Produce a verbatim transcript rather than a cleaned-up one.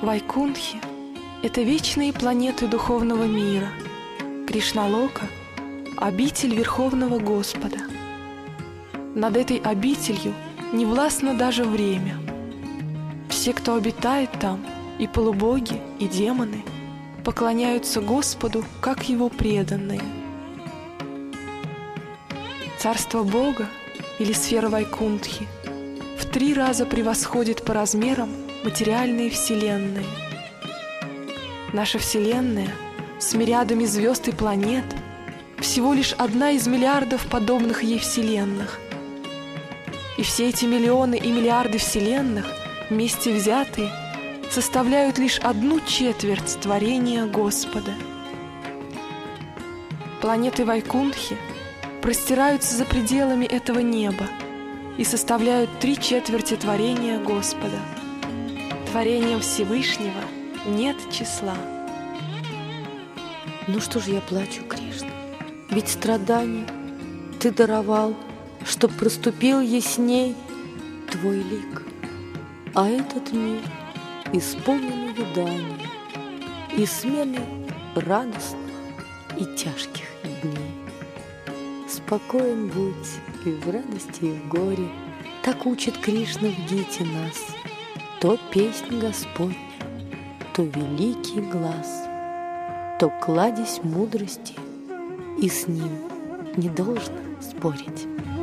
Вайкунтхи — это вечные планеты духовного мира. Кришналока — обитель Верховного Господа. Над этой обителью не властно даже время. Все, кто обитает там, и полубоги, и демоны, поклоняются Господу, как Его преданные. Царство Бога, или сфера Вайкунтхи, в три раза превосходит по размерам материальные вселенные. Наша Вселенная с мириадами звезд и планет всего лишь одна из миллиардов подобных ей вселенных. И все эти миллионы и миллиарды вселенных, вместе взятые, составляют лишь одну четверть творения Господа. Планеты Вайкунтхи простираются за пределами этого неба и составляют три четверти творения Господа. Творением Всевышнего нет числа. Ну что ж я плачу, Кришна? Ведь страдания ты даровал, чтоб проступил ясней твой лик. А этот мир исполнен увядания и смены радостных и тяжких дней. Спокоен будь и в радости, и в горе, так учит Кришна в Гите нас. То песнь Господня, то великий глас, то кладезь мудрости, и с ним не должно спорить.